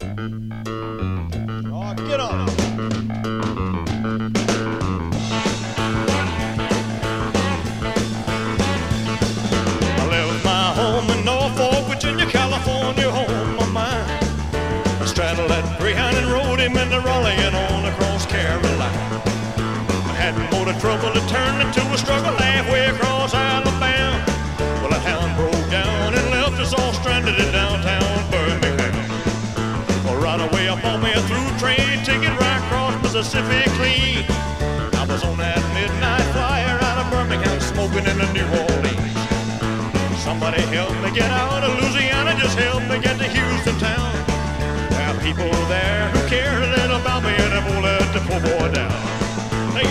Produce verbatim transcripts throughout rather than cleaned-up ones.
Oh, get on it. I left my home in Norfolk, Virginia, California, home of mine. I straddled that Greyhound and rode him into Raleigh and on across Carolina. I had more to trouble that turned into a struggle halfway across Alabama. Well, that hound broke down and left us all stranded in downtown Birmingham. Well, right away I bought me a through train ticket right across Mississippi clean. I was on that midnight flyer out of Birmingham smoking in the New Orleans. Somebody help me get out of Louisiana, just help me get to Houston town. There are people there who care a little about me and they won't let the poor boy down. Hey.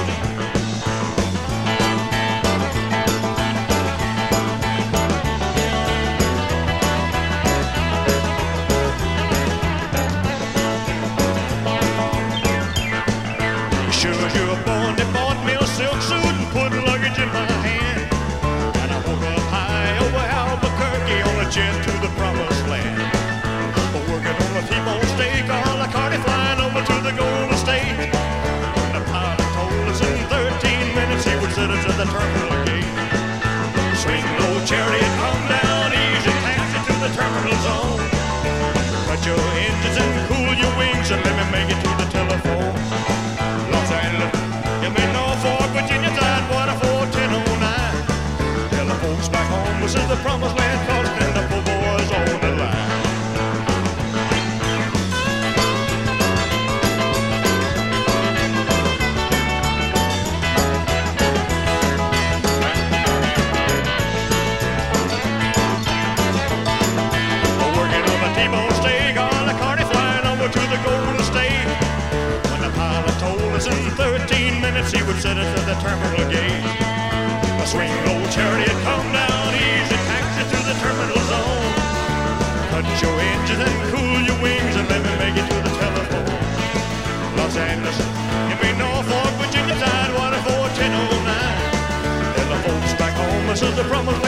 Sure as you were born, they bought me a silk suit and put luggage in my hand. And I woke up high over Albuquerque on a jet to the promised land. But working on a T-bone steak, all the carty flying over to the Golden State. And the pilot told us in thirteen minutes he would set us at the terminal gate. Swing low chariot, come down easy, taxi to the terminal zone. Cut your engines and cool your wings and let me make it to the telephone. Los Angeles, give me Norfolk, Virginia, Tidewater, four ten oh nine. Tell the folks back home this is the promised land, cause and the poor boys on the line. We're working on a T-bone steak, on the carty flying over to the Golden State. When the pilot told us in thirteen minutes he would set us at the terminal gate. A swing low chariot, come down easy, taxi to the terminal zone. Cut your engines and cool your wings and let me make it to the telephone. Los Angeles, give me Norfolk, Virginia, Tidewater, four ten oh nine. Tell the folks back home this is the promised